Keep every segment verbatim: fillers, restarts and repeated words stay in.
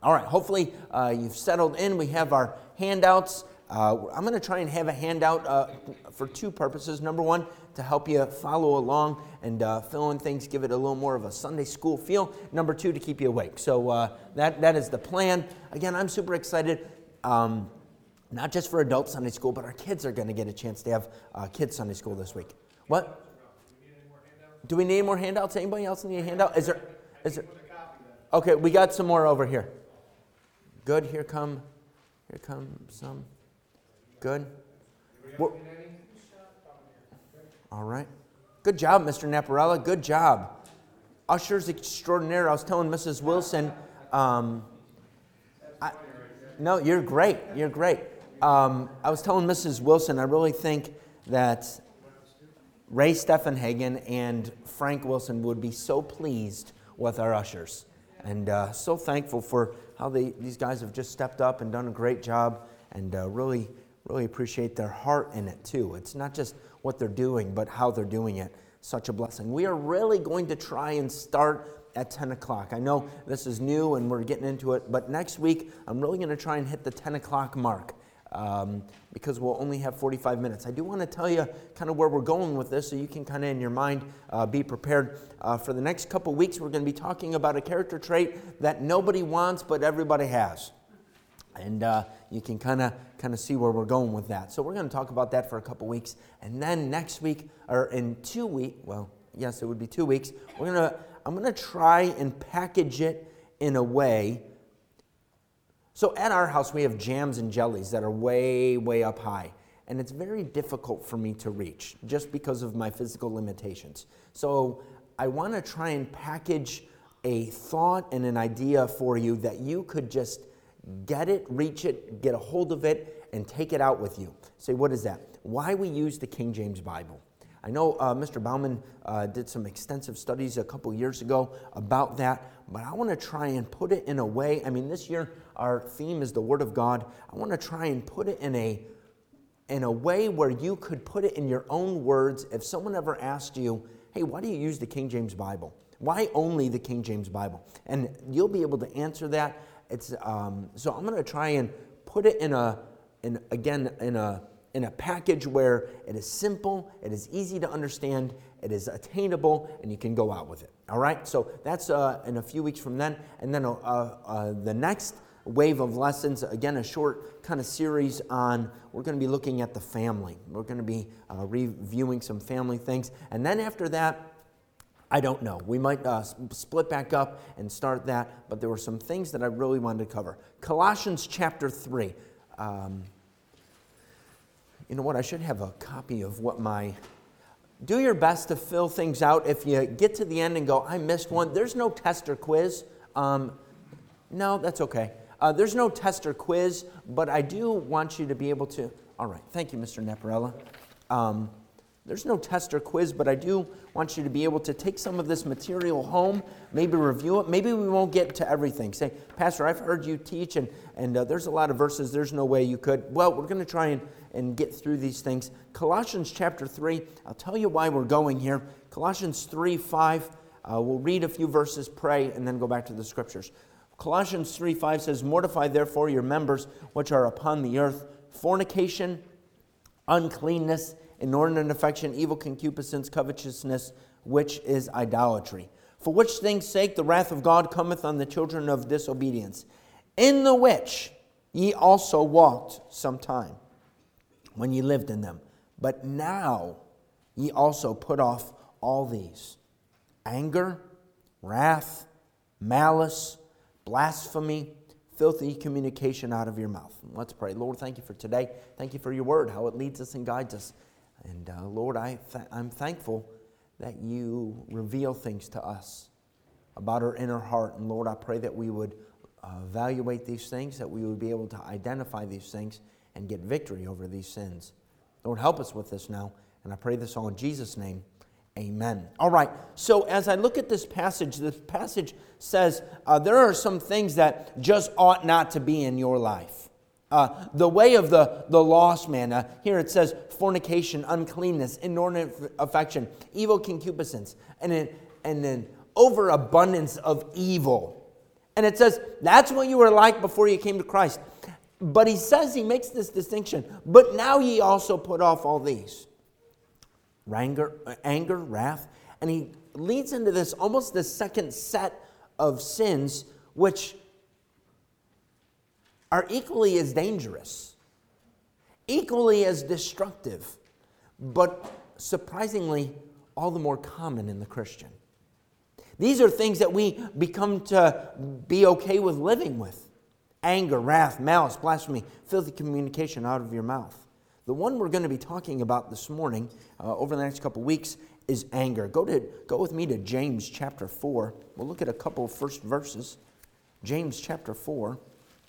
All right, hopefully uh, you've settled in. We have our handouts. Uh, I'm going to try and have a handout uh, for two purposes. Number one, to help you follow along and uh, fill in things, give it a little more of a Sunday school feel. Number two, to keep you awake. So uh, that that is the plan. Again, I'm super excited. Um, not just for adult Sunday school, but our kids are going to get a chance to have uh, kids Sunday school this week. What? Do we need more handouts? Anybody else need a handout? Is there? Is there? Okay, we got some more over here. Good. Here come. Here come some. Good. We're, all right. Good job, Mister Naparella. Good job. Ushers extraordinaire. I was telling Missus Wilson. Um, I, no, you're great. You're great. Um, I was telling Missus Wilson, I really think that Ray Steffenhagen and Frank Wilson would be so pleased with our ushers. And uh, so thankful for how they, these guys have just stepped up and done a great job, and uh, really, really appreciate their heart in it too. It's not just what they're doing, but how they're doing it. Such a blessing. We are really going to try and start at ten o'clock. I know this is new and we're getting into it, but next week I'm really going to try and hit the ten o'clock mark. Um, because we'll only have forty-five minutes. I do want to tell you kind of where we're going with this so you can kind of in your mind uh, be prepared. Uh, for the next couple weeks, we're going to be talking about a character trait that nobody wants but everybody has. And uh, you can kind of kind of see where we're going with that. So we're going to talk about that for a couple weeks. And then next week, or in two weeks, well, yes, it would be two weeks, we're going to, I'm going to try and package it in a way. So at our house, we have jams and jellies that are way, way up high. And it's very difficult for me to reach just because of my physical limitations. So I want to try and package a thought and an idea for you that you could just get it, reach it, get a hold of it, and take it out with you. Say, what is that? Why we use the King James Bible. I know uh, Mister Bauman uh, did some extensive studies a couple years ago about that, but I want to try and put it in a way. I mean, this year our theme is the Word of God. I want to try and put it in a in a way where you could put it in your own words. If someone ever asked you, hey, why do you use the King James Bible? Why only the King James Bible? And you'll be able to answer that. It's um, so I'm going to try and put it in a in again in a in a package where it is simple, it is easy to understand, it is attainable, and you can go out with it. All right? So that's uh, in a few weeks from then. And then uh, uh, the next wave of lessons, again, a short kind of series on, we're going to be looking at the family. We're going to be uh, reviewing some family things. And then after that, I don't know. We might uh, split back up and start that, but there were some things that I really wanted to cover. Colossians chapter three. Um, You know what, I should have a copy of what my, do your best to fill things out. If you get to the end and go, I missed one, there's no test or quiz. Um, no, that's okay. Uh, there's no test or quiz, but I do want you to be able to, all right, thank you, Mister Naparella. Um, there's no test or quiz, but I do want you to be able to take some of this material home, maybe review it. Maybe we won't get to everything. Say, Pastor, I've heard you teach, and, and uh, there's a lot of verses, there's no way you could. Well, we're going to try and, and get through these things. Colossians chapter three, I'll tell you why we're going here. Colossians three, five, uh, we'll read a few verses, pray, and then go back to the scriptures. Colossians three, five says, mortify therefore your members which are upon the earth, fornication, uncleanness, inordinate affection, evil concupiscence, covetousness, which is idolatry. For which things' sake the wrath of God cometh on the children of disobedience, in the which ye also walked sometime, when ye lived in them. But now ye also put off all these: anger, wrath, malice, blasphemy, filthy communication out of your mouth. Let's pray. Lord, thank you for today. Thank you for your word, how it leads us and guides us. And uh, Lord, I th- I'm thankful that you reveal things to us about our inner heart. And Lord, I pray that we would uh, evaluate these things, that we would be able to identify these things and get victory over these sins. Lord, help us with this now. And I pray this all in Jesus' name. Amen. All right, so as I look at this passage, this passage says uh, there are some things that just ought not to be in your life. Uh, the way of the, the lost man. Uh, here it says fornication, uncleanness, inordinate affection, evil concupiscence, and an, and an overabundance of evil. And it says, that's what you were like before you came to Christ. But he says, he makes this distinction, but now ye also put off all these. Anger, anger, wrath. And he leads into this, almost this second set of sins, which are equally as dangerous, equally as destructive, but surprisingly, all the more common in the Christian. These are things that we become to be okay with living with. Anger, wrath, malice, blasphemy, filthy communication out of your mouth. The one we're going to be talking about this morning, uh, over the next couple weeks, is anger. Go to go with me to James chapter four. We'll look at a couple of first verses. James chapter four.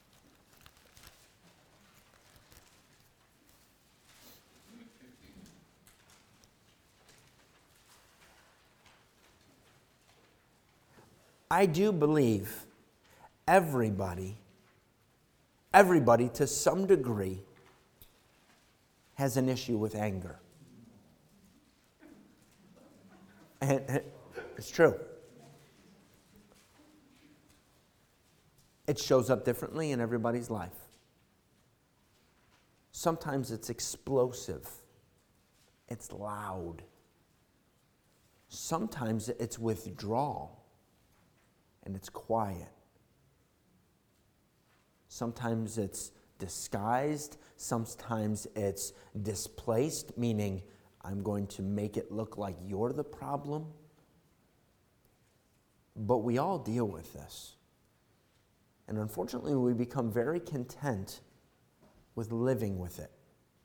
I do believe everybody, everybody to some degree has an issue with anger. And it's true. It shows up differently in everybody's life. Sometimes it's explosive. It's loud. Sometimes it's withdrawal. And it's quiet. Sometimes it's disguised. Sometimes it's displaced, meaning I'm going to make it look like you're the problem. But we all deal with this. And unfortunately, we become very content with living with it.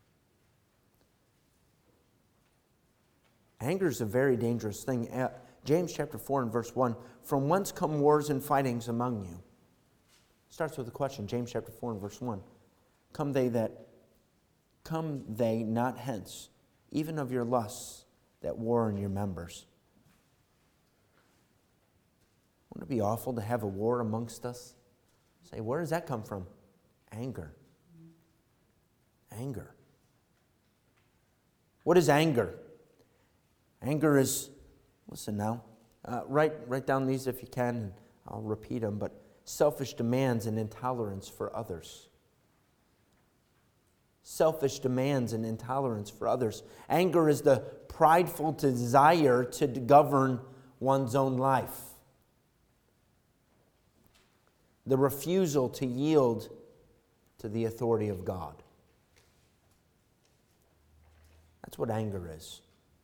Anger is a very dangerous thing. James chapter four and verse one, from whence come wars and fightings among you? Starts with a question, James chapter four and verse one. Come they that, come they not hence, even of your lusts that war in your members. Wouldn't it be awful to have a war amongst us? Say, where does that come from? Anger. Anger. What is anger? Anger is, listen now, uh, write, write down these if you can, and I'll repeat them, but selfish demands and intolerance for others. Selfish demands and intolerance for others. Anger is the prideful desire to govern one's own life. The refusal to yield to the authority of God. That's what anger is.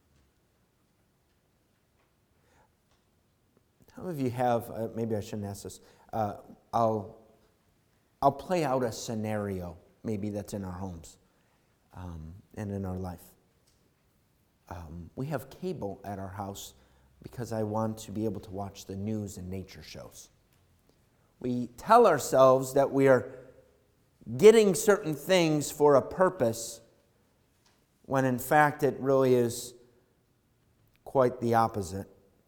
How many of you have, uh, maybe I shouldn't ask this, uh, I'll, I'll play out a scenario, maybe that's in our homes um, and in our life. Um, we have cable at our house because I want to be able to watch the news and nature shows. We tell ourselves that we are getting certain things for a purpose when in fact it really is quite the opposite.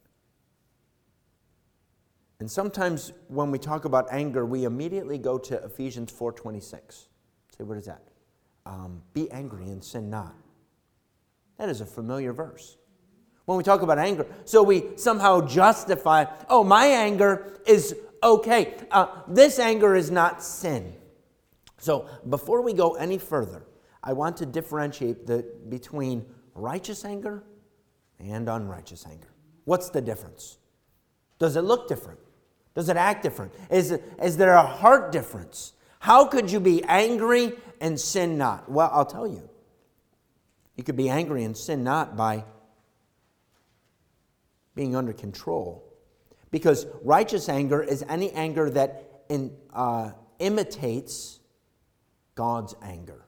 And sometimes when we talk about anger, we immediately go to Ephesians four twenty-six. Say, what is that? Um, Be angry and sin not. That is a familiar verse. When we talk about anger, so we somehow justify, oh, my anger is okay. Uh, this anger is not sin. So before we go any further, I want to differentiate the, between righteous anger and unrighteous anger. What's the difference? Does it look different? Does it act different? Is, it, is there a heart difference? How could you be angry and sin not? Well, I'll tell you. You could be angry and sin not by being under control. Because righteous anger is any anger that in, uh, imitates God's anger.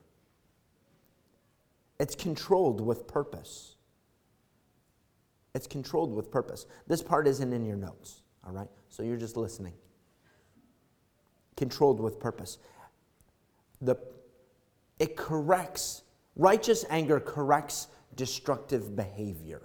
It's controlled with purpose. It's controlled with purpose. This part isn't in your notes, all right? So you're just listening. Controlled with purpose. The, it corrects, righteous anger corrects destructive behavior.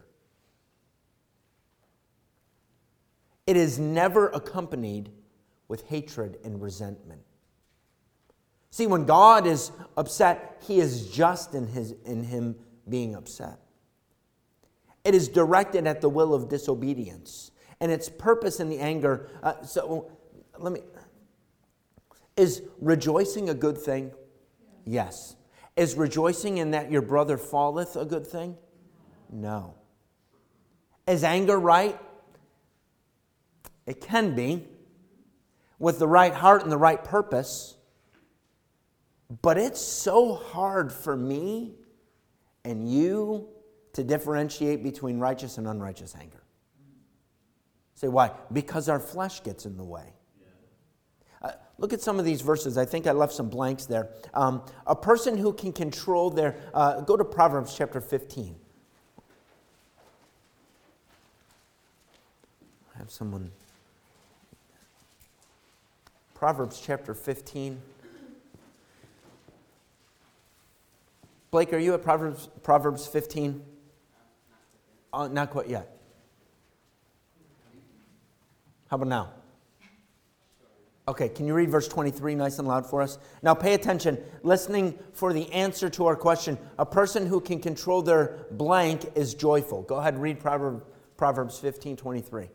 It is never accompanied with hatred and resentment. See, when God is upset, He is just in, his, in Him being upset. It is directed at the will of disobedience. And its purpose in the anger, uh, so let me, is rejoicing a good thing? Yes. Is rejoicing in that your brother falleth a good thing? No. Is anger right? It can be, with the right heart and the right purpose. But it's so hard for me and you to differentiate between righteous and unrighteous anger. Say, why? Because our flesh gets in the way. Uh, look at some of these verses. I think I left some blanks there. Um, a person who can control their... Uh, go to Proverbs chapter fifteen. I have someone... Proverbs chapter fifteen. Blake, are you at Proverbs, Proverbs fifteen? Uh, not quite yet. How about now? Okay, can you read verse twenty-three nice and loud for us? Now pay attention, listening for the answer to our question. A person who can control their blank is joyful. Go ahead and read Proverb, Proverbs fifteen twenty-three.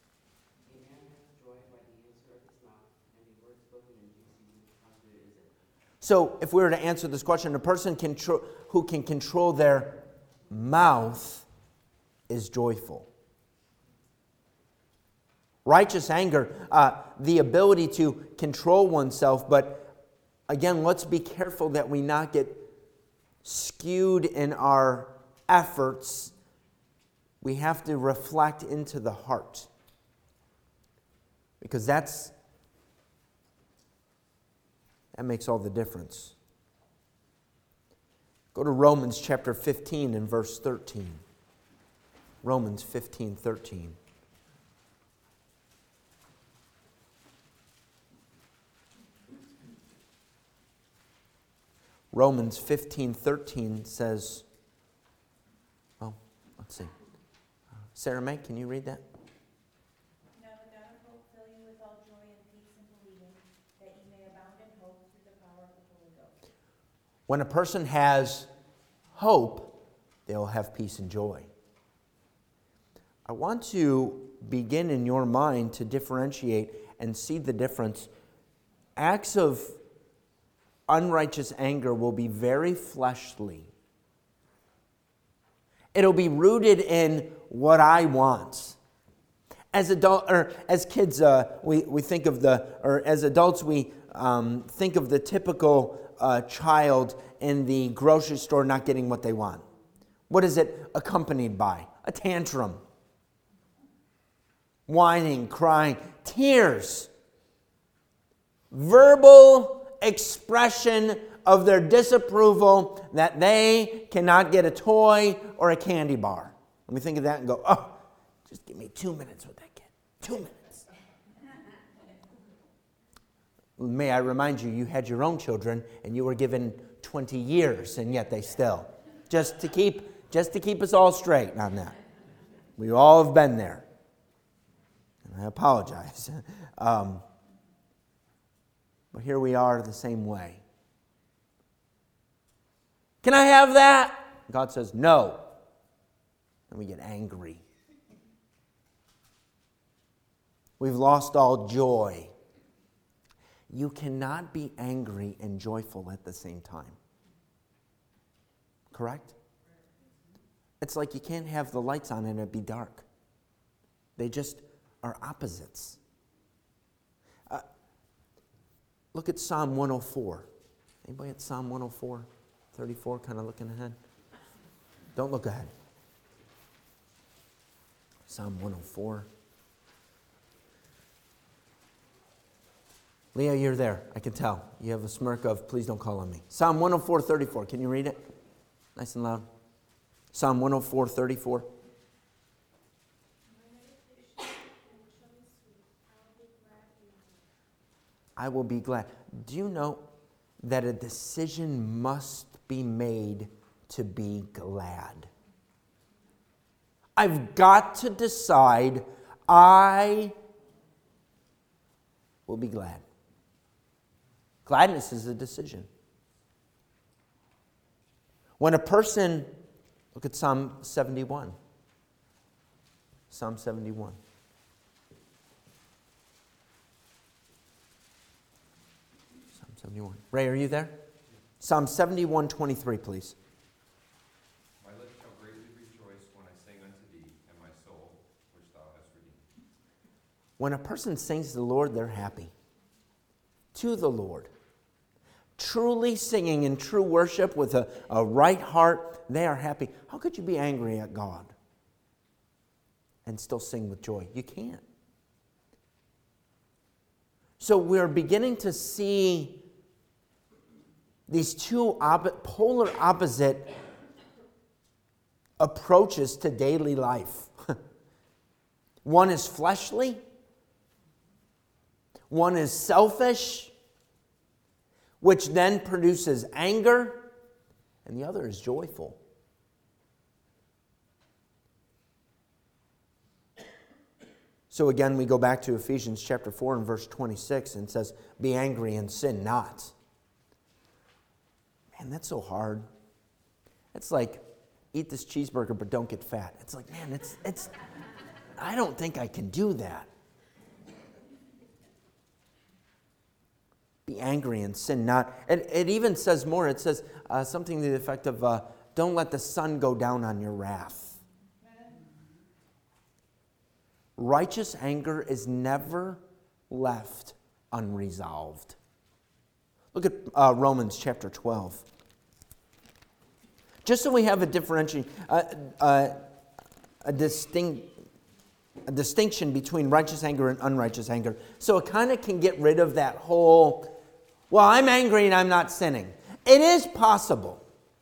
So if we were to answer this question, a person contro- who can control their mouth is joyful. Righteous anger, uh, the ability to control oneself, but again, let's be careful that we not get skewed in our efforts. We have to reflect into the heart, because that's that makes all the difference. Go to Romans chapter fifteen and verse thirteen. Romans fifteen thirteen. Romans fifteen thirteen says, oh, let's see. Sarah May, can you read that? Now the God of hope fill you with all joy and peace in believing, that ye may abound in hope through the power of the Holy Ghost. When a person has hope, they'll have peace and joy. I want to begin in your mind to differentiate and see the difference. Acts of unrighteous anger will be very fleshly. It'll be rooted in what I want. As adult or as kids, uh, we we think of the, or as adults, we um, think of the typical uh, child in the grocery store not getting what they want. What is it accompanied by? A tantrum, whining, crying, tears, verbal expression of their disapproval that they cannot get a toy or a candy bar. Let me think of that and go, oh, just give me two minutes with that kid. Two minutes. May I remind you, you had your own children and you were given twenty years, and yet they still. Just to keep, just to keep us all straight on that. We all have been there. And I apologize. Um, But here we are the same way. Can I have that? God says, no. And we get angry. We've lost all joy. You cannot be angry and joyful at the same time. Correct? It's like you can't have the lights on and it be dark. They just are opposites. Uh, look at Psalm one oh four. Anybody at Psalm one oh four, thirty-four, kind of looking ahead? Don't look ahead. Psalm one oh four. Leah, you're there. I can tell. You have a smirk of, please don't call on me. Psalm one oh four, thirty-four. Can you read it? Nice and loud. Psalm one oh four, thirty-four. I will be glad. Do you know that a decision must be made to be glad? I've got to decide I will be glad. Gladness is a decision. When a person, look at Psalm seventy-one. Psalm seventy-one. seventy-one. Ray, are you there? Psalm seventy-one twenty-three, please. My lips shall greatly rejoice when I sing unto thee, and my soul, which thou hast redeemed. When a person sings to the Lord, they're happy. To the Lord. Truly singing in true worship with a, a right heart, they are happy. How could you be angry at God and still sing with joy? You can't. So we're beginning to see these two op- polar opposite approaches to daily life. One is fleshly, one is selfish, which then produces anger, and the other is joyful. So again, we go back to Ephesians chapter four and verse twenty-six, and it says, be angry and sin not. Man, that's so hard. It's like, eat this cheeseburger but don't get fat. It's like, man, it's, it's, I don't think I can do that. Be angry and sin not. And it even says more. It says uh, something to the effect of, uh, don't let the sun go down on your wrath. Righteous anger is never left unresolved. Look at uh, Romans chapter twelve. Just so we have a differentiation, uh, uh, a, distinct, a distinction between righteous anger and unrighteous anger. So it kind of can get rid of that whole, well, I'm angry and I'm not sinning. It is possible.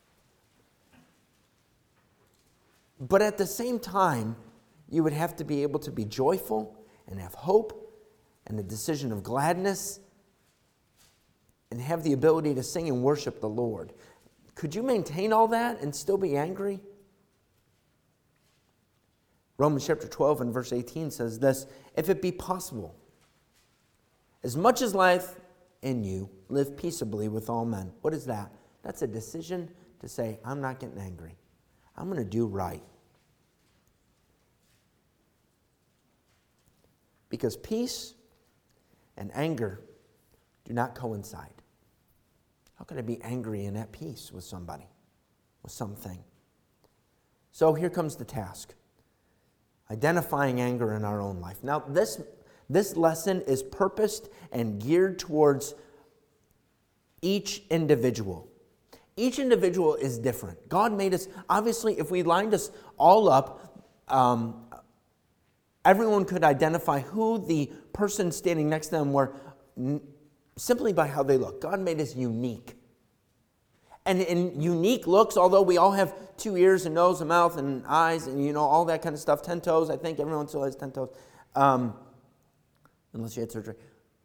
But at the same time, you would have to be able to be joyful and have hope and a decision of gladness and have the ability to sing and worship the Lord. Could you maintain all that and still be angry? Romans chapter twelve and verse eighteen says this, if it be possible, as much as lieth in you, live peaceably with all men. What is that? That's a decision to say, I'm not getting angry. I'm going to do right. Because peace and anger do not coincide. How can I be angry and at peace with somebody, with something? So here comes the task. Identifying anger in our own life. Now this, this lesson is purposed and geared towards each individual. Each individual is different. God made us, obviously, if we lined us all up, um, everyone could identify who the person standing next to them were n- simply by how they look. God made us unique. And in unique looks, although we all have two ears, a nose, a mouth, and eyes, and you know, all that kind of stuff, ten toes, I think everyone still has ten toes, um, unless you had surgery.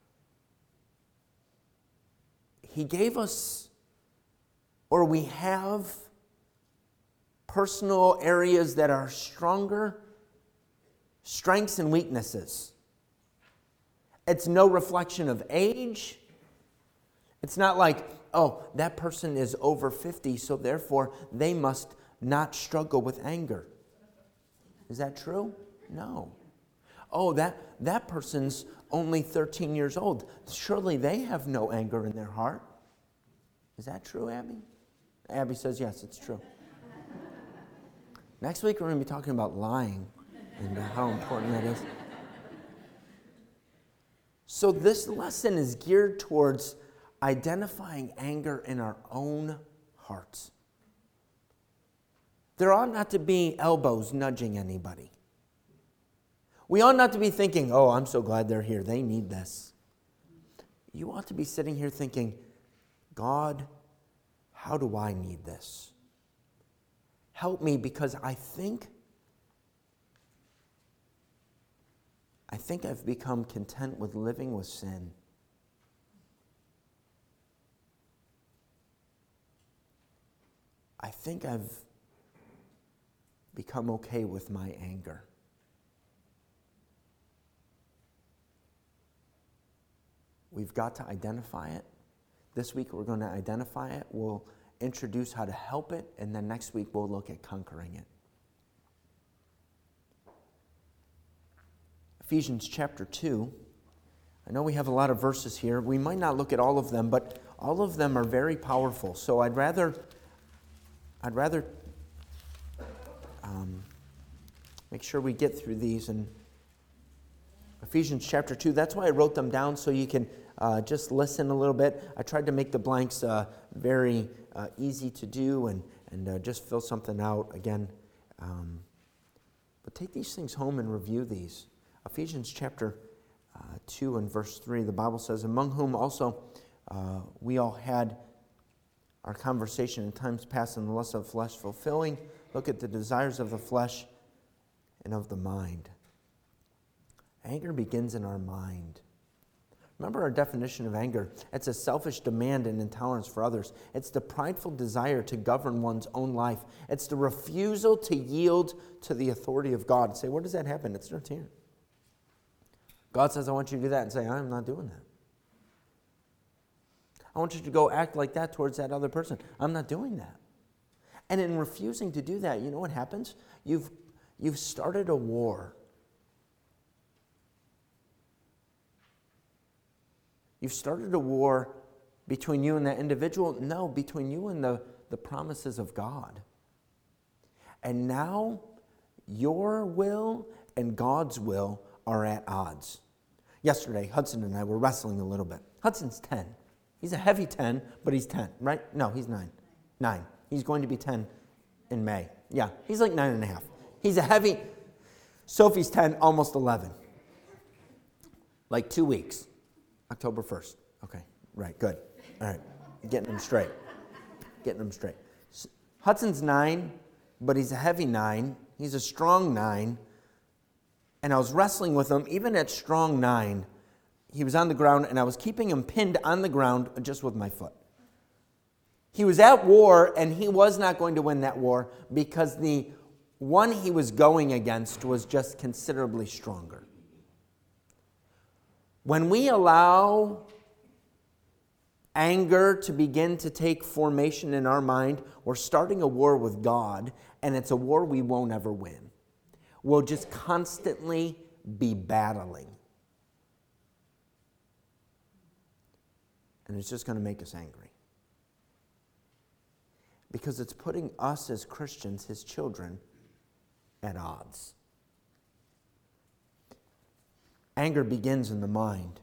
He gave us, or we have, personal areas that are stronger, strengths and weaknesses. It's no reflection of age. It's not like, oh, that person is over fifty, so therefore they must not struggle with anger. Is that true? No. Oh, that, that person's only thirteen years old. Surely they have no anger in their heart. Is that true, Abby? Abby says, yes, it's true. Next week we're going to be talking about lying and how important that is. So this lesson is geared towards identifying anger in our own hearts. There ought not to be elbows nudging anybody. We ought not to be thinking, oh, I'm so glad they're here. They need this. You ought to be sitting here thinking, God, how do I need this? Help me, because I think, I think I've become content with living with sin. I think I've become okay with my anger. We've got to identify it. This week we're going to identify it. We'll introduce how to help it, and then next week we'll look at conquering it. Ephesians chapter two. I know we have a lot of verses here. We might not look at all of them, but all of them are very powerful. So I'd rather, I'd rather um, make sure we get through these. And Ephesians chapter two, that's why I wrote them down, so you can uh, just listen a little bit. I tried to make the blanks uh, very uh, easy to do and, and uh, just fill something out again. Um, but take these things home and review these. Ephesians chapter uh, two and verse three, the Bible says, among whom also uh, we all had our conversation in times past in the lust of the flesh, fulfilling, look at the desires of the flesh and of the mind. Anger begins in our mind. Remember our definition of anger. It's a selfish demand and intolerance for others. It's the prideful desire to govern one's own life. It's the refusal to yield to the authority of God. Say, where does that happen? It starts here. God says, I want you to do that, and say, I'm not doing that. I want you to go act like that towards that other person. I'm not doing that. And in refusing to do that, you know what happens? You've, you've started a war. You've started a war between you and that individual? No, between you and the, the promises of God. And now your will and God's will are at odds. Yesterday, Hudson and I were wrestling a little bit. Hudson's ten. He's a heavy ten, but he's ten, right? No, he's nine. Nine. He's going to be ten in May. Yeah, he's like nine and a half. He's a heavy... Sophie's ten, almost eleven. Like two weeks. October first. Okay, right, good. All right, getting them straight. Getting them straight. Hudson's nine, but he's a heavy nine. He's a strong nine. And I was wrestling with him, even at strong nine. He was on the ground, and I was keeping him pinned on the ground just with my foot. He was at war, and he was not going to win that war because the one he was going against was just considerably stronger. When we allow anger to begin to take formation in our mind, we're starting a war with God, and it's a war we won't ever win. We'll just constantly be battling. And it's just going to make us angry. Because it's putting us as Christians, his children, at odds. Anger begins in the mind.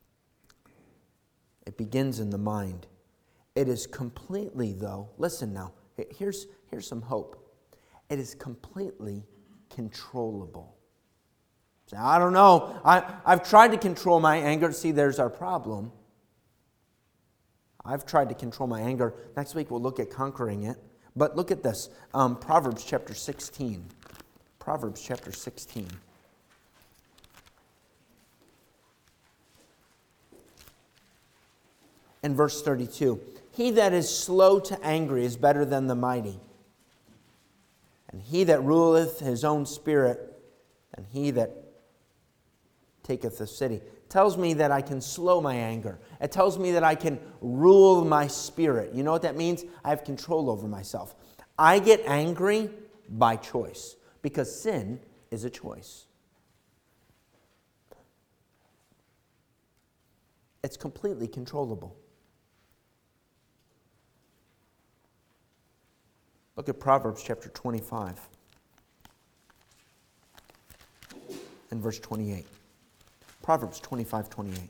It begins in the mind. It is completely, though, listen now, here's, here's some hope. It is completely controllable. Say, I don't know. I, I've tried to control my anger. See, there's our problem. I've tried to control my anger. Next week we'll look at conquering it. But look at this. Um, Proverbs chapter sixteen. Proverbs chapter sixteen. In verse thirty-two, he that is slow to anger is better than the mighty, and he that ruleth his own spirit, and he that taketh the city. Tells me that I can slow my anger. It tells me that I can rule my spirit. You know what that means? I have control over myself. I get angry by choice, because sin is a choice. It's completely controllable. Look at Proverbs chapter twenty-five and verse twenty-eight. Proverbs twenty-five, twenty-eight.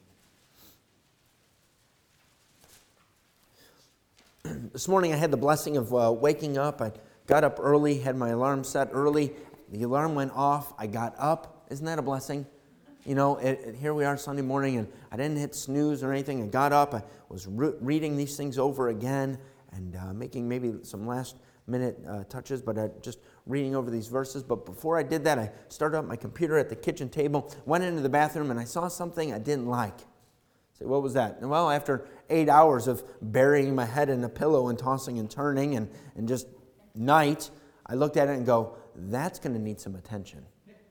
This morning I had the blessing of uh, waking up. I got up early, had my alarm set early. The alarm went off. I got up. Isn't that a blessing? You know, it, it, here we are Sunday morning, and I didn't hit snooze or anything. I got up. I was re- reading these things over again and uh, making maybe some last minute uh, touches, but uh, just reading over these verses. But before I did that, I started up my computer at the kitchen table, went into the bathroom, and I saw something I didn't like. Say, what was that? And well, after eight hours of burying my head in a pillow and tossing and turning and, and just night, I looked at it and go, that's going to need some attention.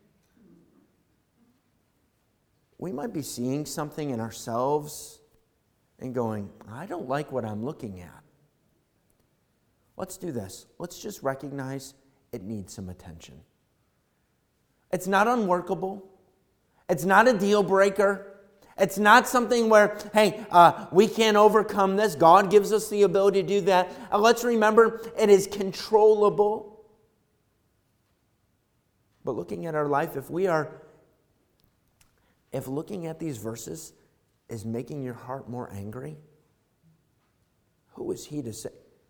We might be seeing something in ourselves and going, I don't like what I'm looking at. Let's do this. Let's just recognize it needs some attention. It's not unworkable. It's not a deal breaker. It's not something where, hey, uh, we can't overcome this. God gives us the ability to do that. Uh, let's remember, it is controllable. But looking at our life, if we are, if looking at these verses is making your heart more angry, who is he to say?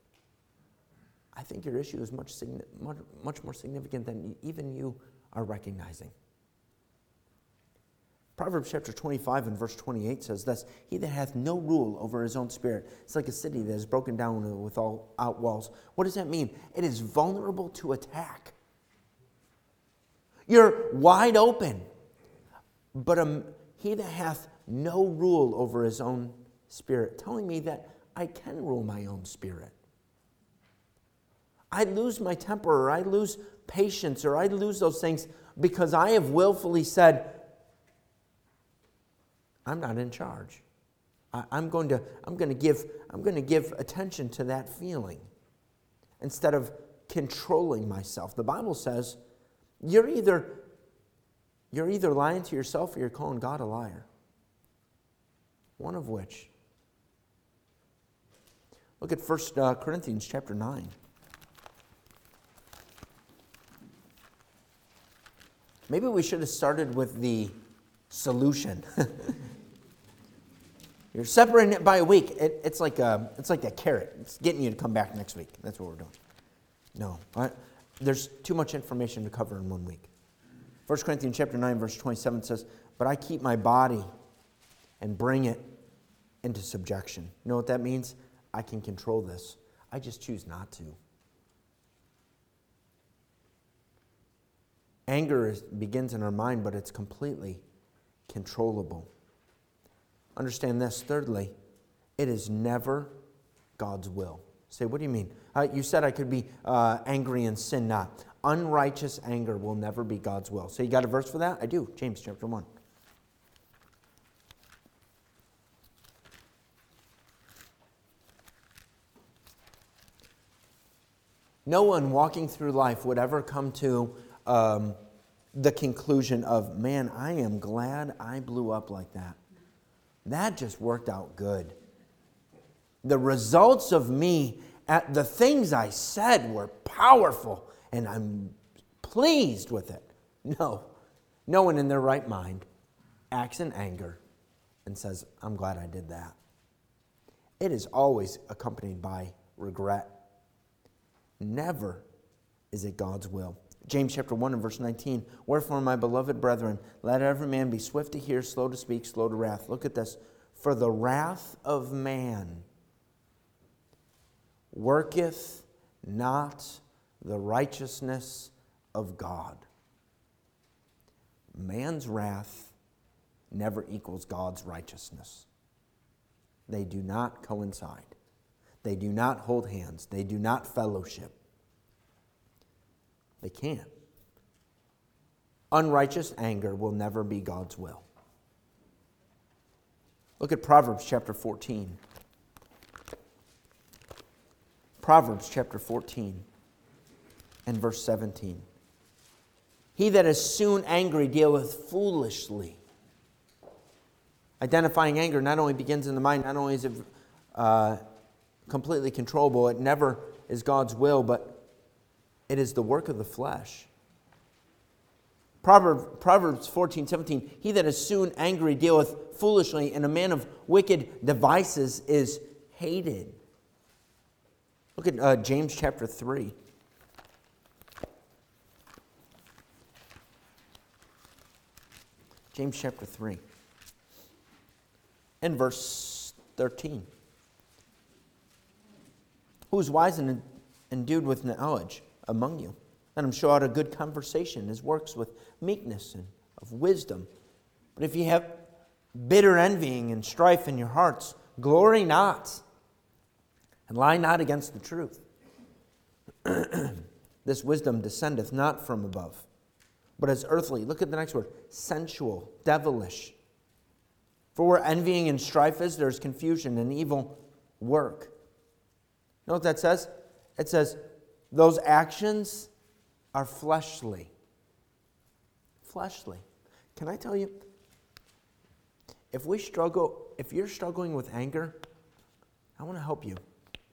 I think your issue is much, much, much more significant than even you are recognizing. Proverbs chapter twenty-five and verse twenty-eight says this, he that hath no rule over his own spirit, it's like a city that is broken down with all out walls. What does that mean? It is vulnerable to attack. You're wide open, but um, he that hath no rule over his own spirit, telling me that I can rule my own spirit. I lose my temper, or I lose patience, or I lose those things because I have willfully said, I'm not in charge. I, I'm going to, I'm going to give, I'm going to give attention to that feeling instead of controlling myself. The Bible says you're either, you're either lying to yourself or you're calling God a liar. One of which. Look at First Corinthians chapter nine. Maybe we should have started with the solution. You're separating it by a week. It, it's like a, it's like a carrot. It's getting you to come back next week. That's what we're doing. No, I, there's too much information to cover in one week. First Corinthians chapter nine, verse twenty-seven says, "But I keep my body and bring it into subjection." You know what that means? I can control this. I just choose not to. Anger is, begins in our mind, but it's completely controllable. Understand this. Thirdly, it is never God's will. Say, what do you mean? Uh, you said I could be uh, angry and sin not. Unrighteous anger will never be God's will. So you got a verse for that? I do. James chapter one. No one walking through life would ever come to um, the conclusion of, man, I am glad I blew up like that. That just worked out good. The results of me, at the things I said were powerful, and I'm pleased with it. No. No one in their right mind acts in anger and says, I'm glad I did that. It is always accompanied by regret. Never is it God's will. James chapter one and verse nineteen, "Wherefore, my beloved brethren, let every man be swift to hear, slow to speak, slow to wrath." Look at this. "For the wrath of man worketh not the righteousness of God." Man's wrath never equals God's righteousness. They do not coincide. They do not hold hands. They do not fellowship. They can't. Unrighteous anger will never be God's will. Look at Proverbs chapter fourteen. Proverbs chapter fourteen and verse seventeen. "He that is soon angry dealeth foolishly." Identifying anger not only begins in the mind, not only is it uh, completely controllable, it never is God's will, but it is the work of the flesh. Proverbs, Proverbs fourteen, seventeen, "He that is soon angry dealeth foolishly, and a man of wicked devices is hated." Look at uh, James chapter three. James chapter three. And verse thirteen. "Who is wise and endued with knowledge among you? Let him show out a good conversation, his works with meekness and of wisdom. But if you have bitter envying and strife in your hearts, glory not, and lie not against the truth. This wisdom descendeth not from above, but is earthly." Look at the next word. "Sensual, devilish. For where envying and strife is, there is confusion and evil work." You know what that says? It says, those actions are fleshly. Fleshly. Can I tell you, if we struggle, if you're struggling with anger, I want to help you.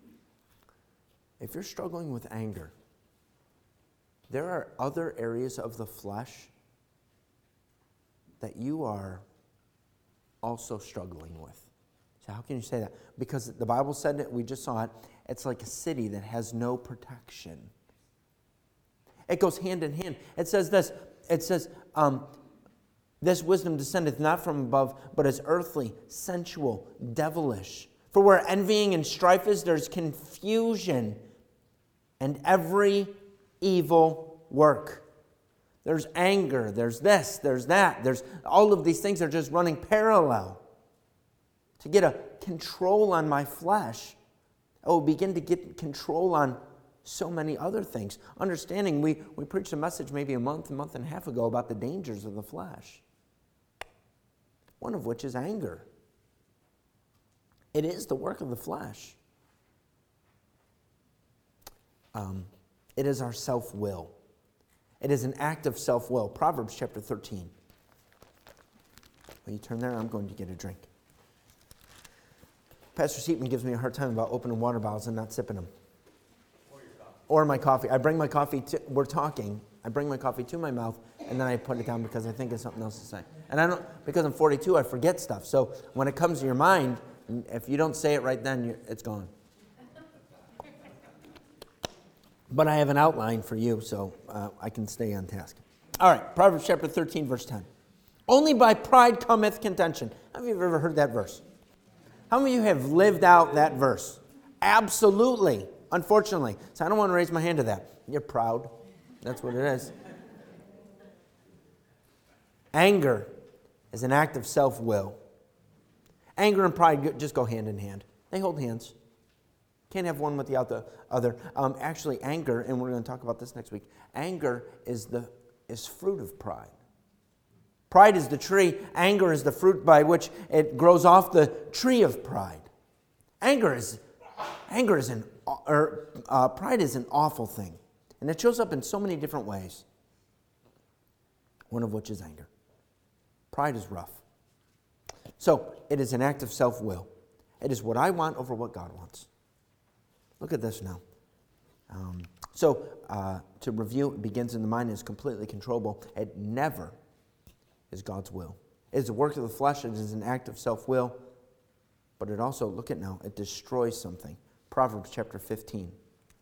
If you're struggling with anger, there are other areas of the flesh that you are also struggling with. So how can you say that? Because the Bible said it, we just saw it, it's like a city that has no protection. It goes hand in hand. It says this, it says, um, this wisdom descendeth not from above, but is earthly, sensual, devilish. For where envying and strife is, there's confusion and every evil work. There's anger, there's this, there's that. There's all of these things are just running parallel. To get a control on my flesh, I will begin to get control on so many other things. Understanding, we, we preached a message maybe a month, a month and a half ago about the dangers of the flesh. One of which is anger. It is the work of the flesh. Um, it is our self-will. It is an act of self-will. Proverbs chapter thirteen. When you turn there, I'm going to get a drink. Pastor Seatman gives me a hard time about opening water bottles and not sipping them. Or your coffee. Or my coffee. I bring my coffee to, we're talking, I bring my coffee to my mouth, and then I put it down because I think of something else to say. And I don't, because I'm forty-two, I forget stuff. So when it comes to your mind, if you don't say it right then, you're, it's gone. But I have an outline for you, so uh, I can stay on task. All right, Proverbs chapter thirteen, verse ten. Only by pride cometh contention. Have you ever heard that verse? How many of you have lived out that verse? Absolutely, unfortunately. So I don't want to raise my hand to that. You're proud. That's what it is. Anger is an act of self-will. Anger and pride just go hand in hand. They hold hands. Can't have one without the other. Um, actually, anger, and we're going to talk about this next week, anger is the is fruit of pride. Pride is the tree. Anger is the fruit by which it grows off the tree of pride. Anger is, anger is an, or uh, pride is an awful thing, and it shows up in so many different ways. One of which is anger. Pride is rough. So it is an act of self-will. It is what I want over what God wants. Look at this now. Um, so uh, to review, it begins in the mind and is completely controllable. It never is God's will. It is the work of the flesh. It is an act of self-will. But it also, look at now, it destroys something. Proverbs chapter fifteen.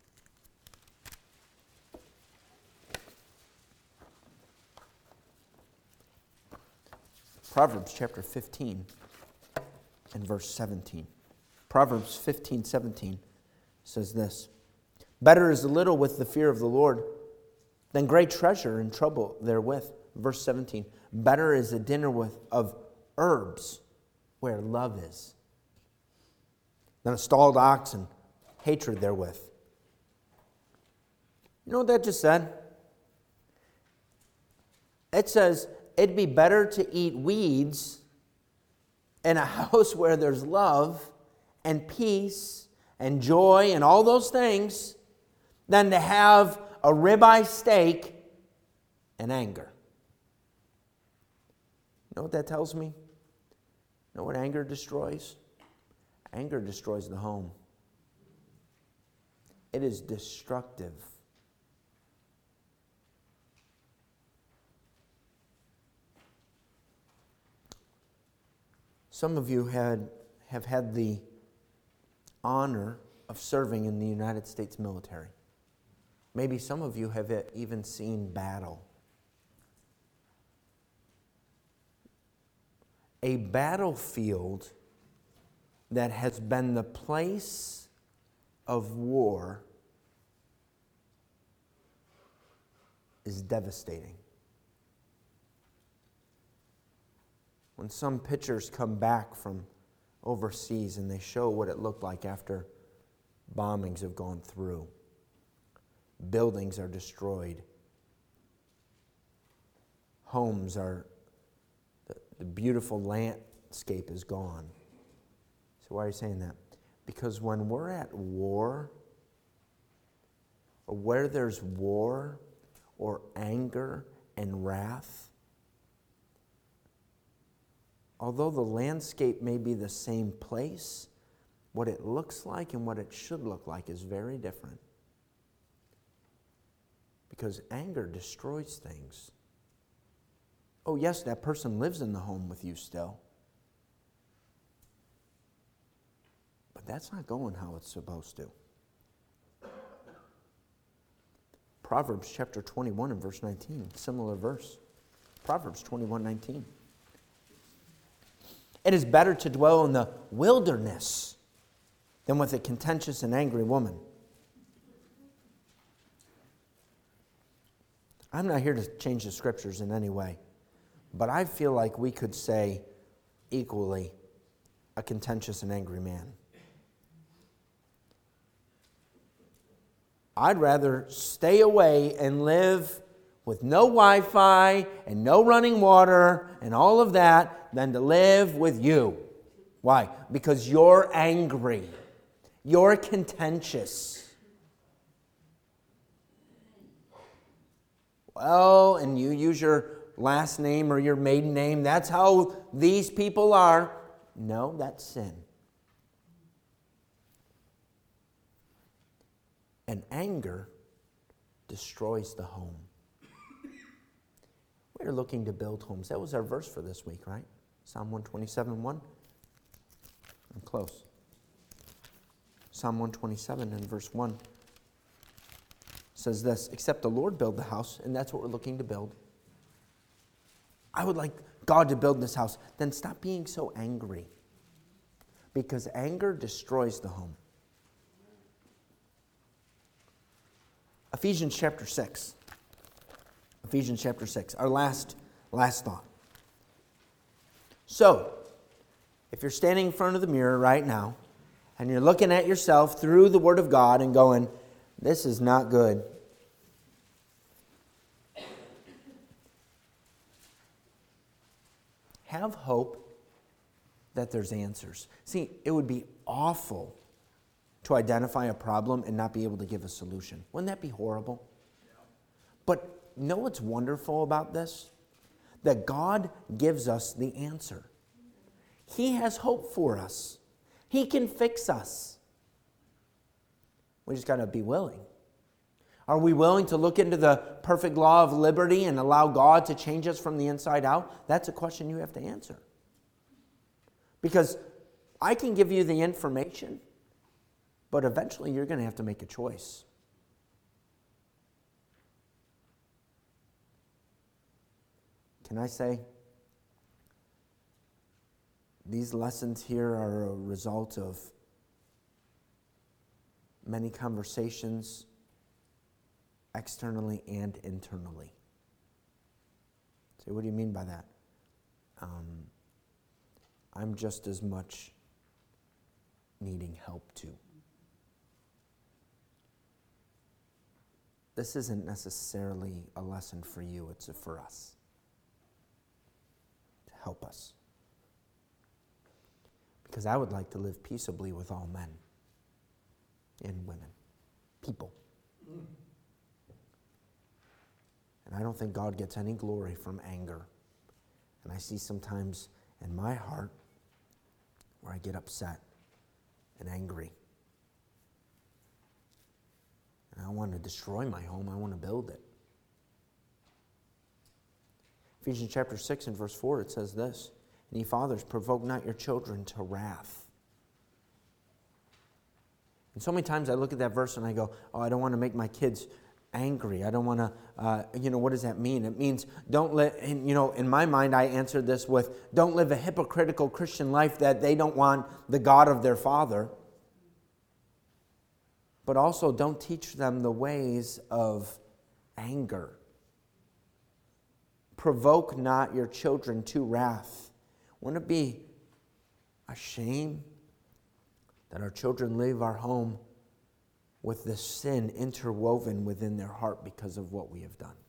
Proverbs chapter fifteen and verse seventeen. Proverbs fifteen, seventeen says this. Better is a little with the fear of the Lord than great treasure and trouble therewith. Verse seventeen. Better is a dinner with of herbs where love is than a stalled ox and hatred therewith. You know what that just said? It says it'd be better to eat weeds in a house where there's love and peace and joy and all those things than to have a ribeye steak and anger. You know what that tells me? You know what anger destroys? Anger destroys the home. It is destructive. Some of you had have had the honor of serving in the United States military. Maybe some of you have even seen battle. A battlefield that has been the place of war is devastating. When some pictures come back from overseas and they show what it looked like after bombings have gone through, buildings are destroyed, homes are, the, the beautiful landscape is gone. So why are you saying that? Because when we're at war, or where there's war, or anger and wrath, although the landscape may be the same place, what it looks like and what it should look like is very different. Because anger destroys things. Oh, yes, that person lives in the home with you still. But that's not going how it's supposed to. Proverbs chapter twenty-one and verse nineteen, similar verse. Proverbs twenty-one nineteen. It is better to dwell in the wilderness than with a contentious and angry woman. I'm not here to change the scriptures in any way, but I feel like we could say equally a contentious and angry man. I'd rather stay away and live with no Wi-Fi and no running water and all of that than to live with you. Why? Because you're angry. You're contentious. Well, and you use your last name or your maiden name. That's how these people are. No, that's sin. And anger destroys the home. We're looking to build homes. That was our verse for this week, right? Psalm one twenty-seven one. I'm close. Psalm one twenty-seven and verse one says this, except the Lord build the house, and that's what we're looking to build. I would like God to build this house. Then stop being so angry, because anger destroys the home. Ephesians chapter six. Ephesians chapter six, our last, last thought. So, if you're standing in front of the mirror right now, and you're looking at yourself through the Word of God and going, this is not good. Have hope that there's answers. See, it would be awful to identify a problem and not be able to give a solution. Wouldn't that be horrible? But you know what's wonderful about this? That God gives us the answer. He has hope for us. He can fix us. We just got to be willing. Are we willing to look into the perfect law of liberty and allow God to change us from the inside out? That's a question you have to answer. Because I can give you the information, but eventually you're going to have to make a choice. Can I say, these lessons here are a result of many conversations externally and internally. So what do you mean by that? Um, I'm just as much needing help too. This isn't necessarily a lesson for you, it's for us. To help us. Because I would like to live peaceably with all men and women, people. Mm. And I don't think God gets any glory from anger. And I see sometimes in my heart where I get upset and angry. And I want to destroy my home. I want to build it. Ephesians chapter six and verse four, it says this, and ye fathers, provoke not your children to wrath. And so many times I look at that verse and I go, oh, I don't want to make my kids angry. I don't want to, uh, you know, what does that mean? It means don't let, and, you know, in my mind I answered this with, don't live a hypocritical Christian life that they don't want the God of their father. But also don't teach them the ways of anger. Provoke not your children to wrath. Wouldn't it be a shame that our children leave our home with this sin interwoven within their heart because of what we have done?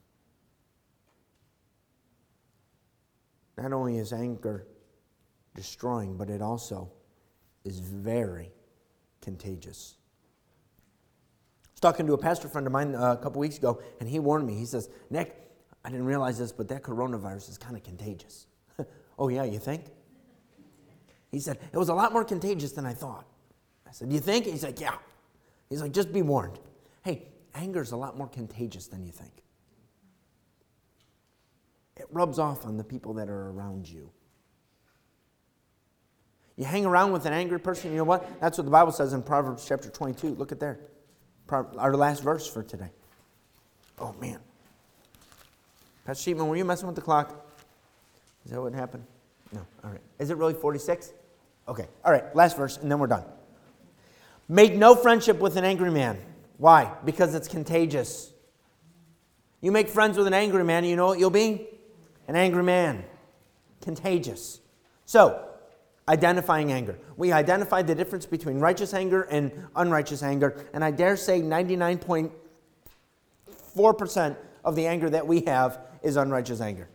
Not only is anger destroying, but it also is very contagious. I was talking to a pastor friend of mine a couple weeks ago, and he warned me. He says, Nick, I didn't realize this, but that coronavirus is kind of contagious. Oh, yeah, you think? He said, it was a lot more contagious than I thought. I said, you think? He's like, yeah. He's like, just be warned. Hey, anger is a lot more contagious than you think. It rubs off on the people that are around you. You hang around with an angry person, you know what? That's what the Bible says in Proverbs chapter twenty-two. Look at there. Our last verse for today. Oh, man. Pastor Sheepman, were you messing with the clock? Is that what happened? No. All right. Is it really forty-six? Okay. All right. Last verse, and then we're done. Make no friendship with an angry man. Why? Because it's contagious. You make friends with an angry man, you know what you'll be? An angry man. Contagious. So, identifying anger. We identified the difference between righteous anger and unrighteous anger, and I dare say ninety-nine point four percent of the anger that we have is unrighteous anger.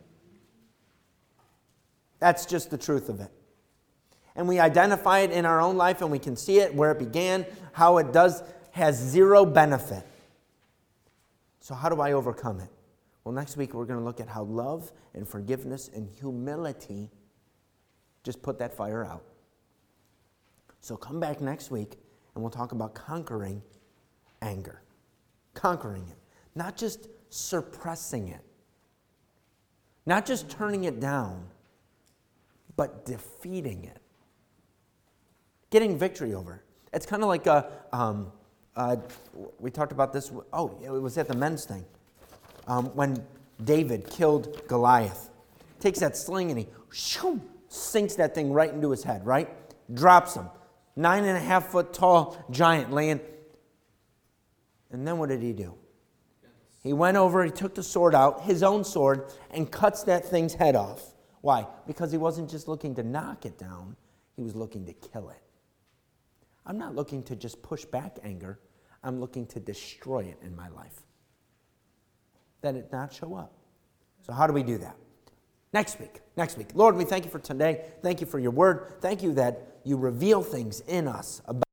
That's just the truth of it. And we identify it in our own life, and we can see it where it began, how it does has zero benefit. So how do I overcome it? Well, next week we're going to look at how love and forgiveness and humility just put that fire out. So come back next week and we'll talk about conquering anger. Conquering it. Not just suppressing it. Not just turning it down, but defeating it. Getting victory over it. It's kind of like a, um, uh, we talked about this, oh, it was at the men's thing. Um, when David killed Goliath. Takes that sling and he shoo, sinks that thing right into his head, right? Drops him. Nine and a half foot tall giant laying. And then what did he do? He went over, he took the sword out, his own sword, and cuts that thing's head off. Why? Because he wasn't just looking to knock it down, he was looking to kill it. I'm not looking to just push back anger. I'm looking to destroy it in my life. That it not show up. So how do we do that? Next week. Next week. Lord, we thank you for today. Thank you for your word. Thank you that you reveal things in us about